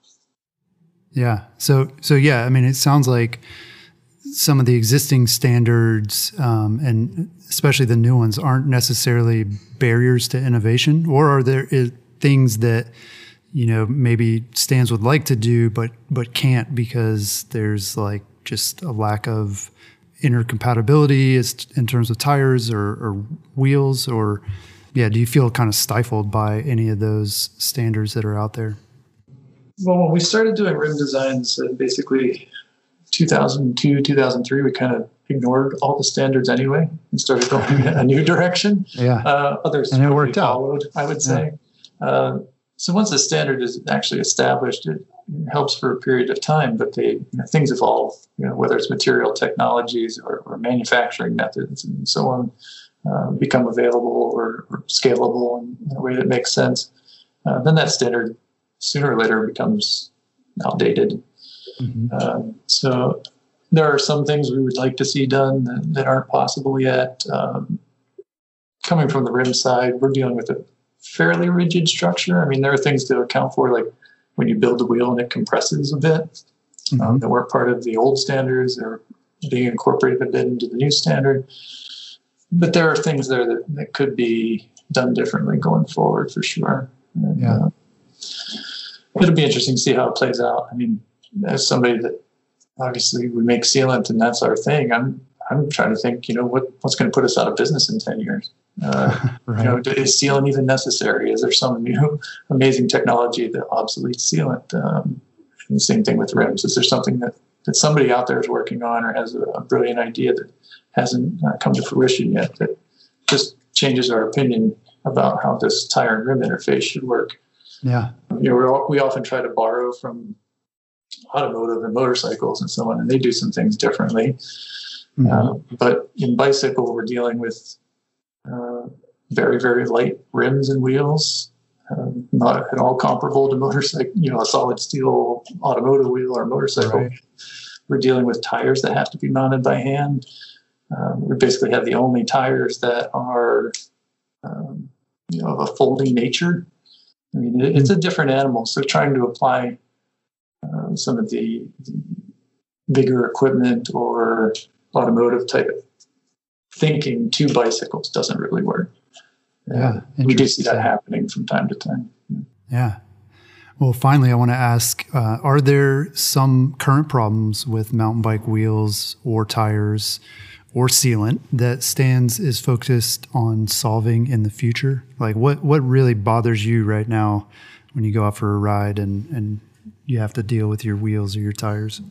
Yeah. So, so yeah, I mean, it sounds like some of the existing standards, um, and especially the new ones, aren't necessarily barriers to innovation, or are there is, things that, you know, maybe stands would like to do, but but can't because there's like just a lack of intercompatibility in terms of tires or, or wheels, or yeah, do you feel kind of stifled by any of those standards that are out there? Well, when we started doing rim designs, uh, basically two thousand two, two thousand three, we kind of ignored all the standards anyway and started going in a new direction. Yeah. Uh, others and it worked followed, out. I would say. Yeah. Uh, so once the standard is actually established, it helps for a period of time, but they, you know, things evolve, you know, whether it's material technologies or, or manufacturing methods and so on, uh, become available or, or scalable in, in a way that makes sense. Uh, then that standard sooner or later becomes outdated. Mm-hmm. Um, so there are some things we would like to see done that, that aren't possible yet. Um, coming from the rim side, we're dealing with a fairly rigid structure. I mean, there are things to account for, like when you build the wheel and it compresses a bit, mm-hmm. um, that weren't part of the old standards. They're being incorporated a bit into the new standard. But there are things there that, that could be done differently going forward for sure. And, yeah. Uh, it'll be interesting to see how it plays out. I mean, as somebody that obviously we make sealant and that's our thing, I'm I'm trying to think, you know, what what's going to put us out of business in ten years? Uh, right. You know, is sealant even necessary? Is there some new amazing technology that obsoletes sealant? Um, and the same thing with rims. Is there something that, that somebody out there is working on or has a, a brilliant idea that hasn't uh, come to fruition yet that just changes our opinion about how this tire and rim interface should work? Yeah. You know, we're all, we often try to borrow from automotive and motorcycles and so on, and they do some things differently. Mm-hmm. Uh, but in bicycle, we're dealing with uh, very, very light rims and wheels, uh, not at all comparable to motorcycle, you know, a solid steel automotive wheel or motorcycle. Right. we're dealing with tires that have to be mounted by hand. Um, we basically have the only tires that are, um, you know, of a folding nature. I mean, it, it's a different animal. So trying to apply uh, some of the, the bigger equipment or automotive type of thinking to bicycles doesn't really work. Yeah, we do see that happening from time to time. Yeah. Well, finally, I want to ask, uh, are there some current problems with mountain bike wheels or tires or sealant that Stans is focused on solving in the future? Like what, what really bothers you right now when you go out for a ride and, and you have to deal with your wheels or your tires?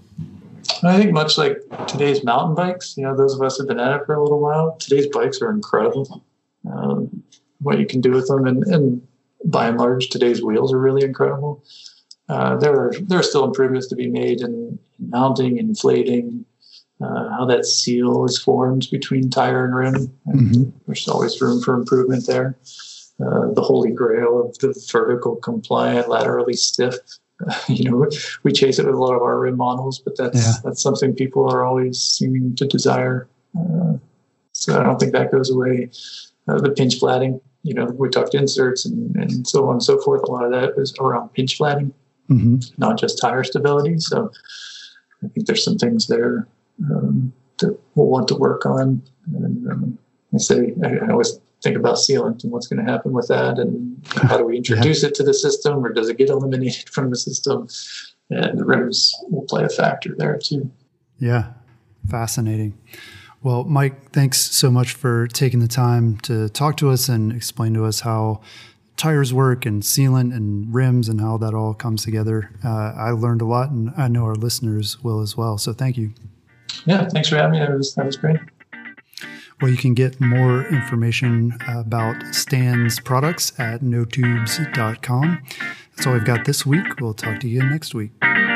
I think much like today's mountain bikes, you know, those of us who have been at it for a little while, today's bikes are incredible. Um, what you can do with them, and, and by and large, today's wheels are really incredible. Uh, there are there are still improvements to be made in, in mounting, inflating, uh, how that seal is formed between tire and rim. And mm-hmm. There's always room for improvement there. Uh, the holy grail of the vertical compliant, laterally stiff. Uh, you know, we chase it with a lot of our rim models, but that's yeah. that's something people are always seeming to desire. Uh, so I don't think that goes away. Uh, the pinch flatting, you know, we talked inserts and, and so on and so forth. A lot of that is around pinch flatting, mm-hmm. not just tire stability. So I think there's some things there um, that we'll want to work on. And um, I say, I, I always think about sealant and what's going to happen with that, and how do we introduce yeah. it to the system, or does it get eliminated from the system? And the rims will play a factor there too. Yeah, fascinating. Well, Mike, thanks so much for taking the time to talk to us and explain to us how tires work and sealant and rims and how that all comes together. Uh, I learned a lot, and I know our listeners will as well. So thank you. Yeah, thanks for having me. That was, that was great. Well, you can get more information about Stan's products at no tubes dot com. That's all we've got this week. We'll talk to you next week.